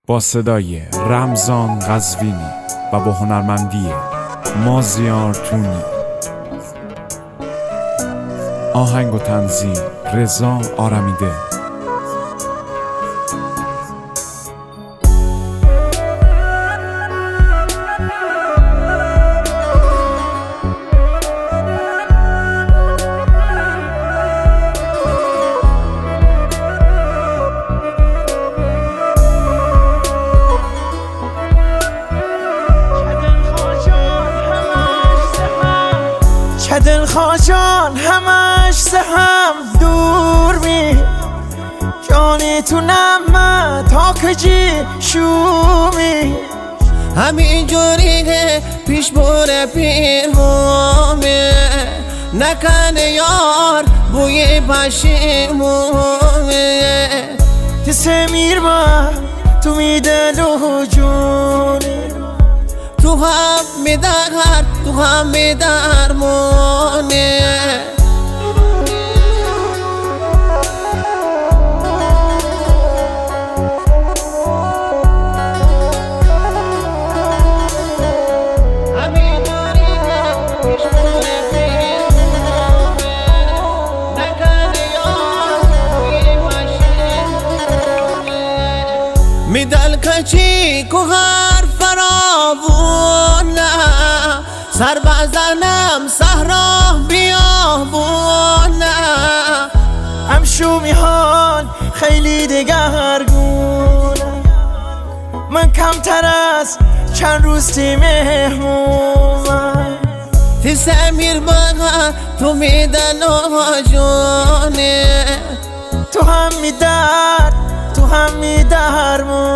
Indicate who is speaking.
Speaker 1: با صدای رمضان قزوینی و با هنرمندی مازیار تونی، آهنگ و تنظیم رضا آرمیده.
Speaker 2: دل خواجان همش سهم دور می جانی تو نمه تا کجی شومی
Speaker 3: همین جوریه پیش بوره پیرمومه نکنه یار بوی پشیمومه
Speaker 2: تسمیر با تو میدل و جونی
Speaker 3: تو هم میدهر تو هم میدرمونه میدل کچی کو هر فراوونه سر بزنم صحرا بیابونه
Speaker 2: امشو میحال خیلی دگرگونه من کمتر از چند روز تی مهمومم
Speaker 3: تی سمیر بگه تو میدن و جونه
Speaker 2: تو هم میدر تو هم میدرمون